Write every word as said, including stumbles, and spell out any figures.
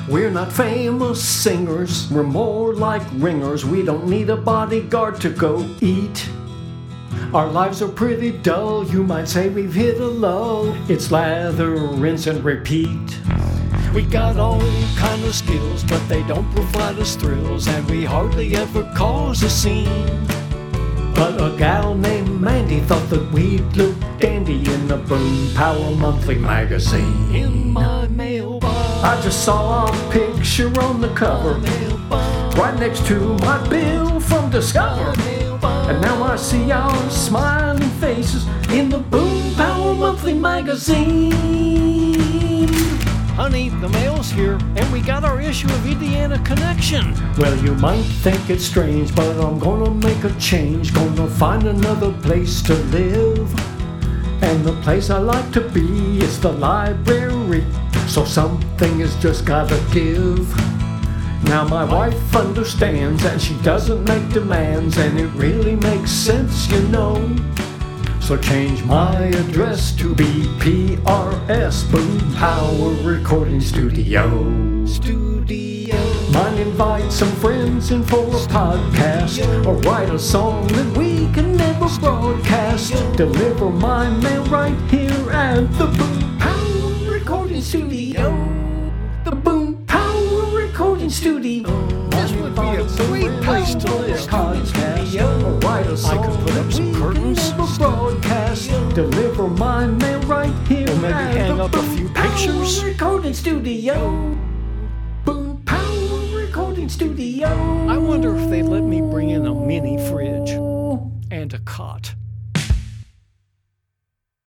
We're not famous singers, we're more like ringers. We don't need a bodyguard to go eat. Our lives are pretty dull, you might say we've hit a lull. It's lather, rinse and repeat. We got all kind of skills, but they don't provide us thrills, and we hardly ever cause a scene. But a gal named Mandy thought that we'd look dandy in the Boom Power Monthly magazine. In my mailbox, I just saw a picture on the cover, right next to my bill from Discover. And now I see our smiling faces in the Boom Power Monthly magazine. Honey, the mail's here, and we got our issue of Indiana Connection. Well, you might think it's strange, but I'm gonna make a change. Gonna find another place to live. And the place I like to be is the library. So something has just gotta give. Now my wife understands, and she doesn't make demands, and it really makes sense, you know. So change my address to B P R S, Boom Power Recording Studio. Studio. Might invite some friends in for a podcast, or write a song that we can never broadcast. Deliver my mail right here at the Boom Power Recording Studio. The Boom Power Recording Studio. This would be a great place to live. Or write a song I could put up some curtains, broadcast, deliver my mail right here, or maybe at hang the up a Boom few pictures. Power Recording Studio. Boom Power Recording Studio. I wonder if they'd let me bring in a mini fridge and a cot.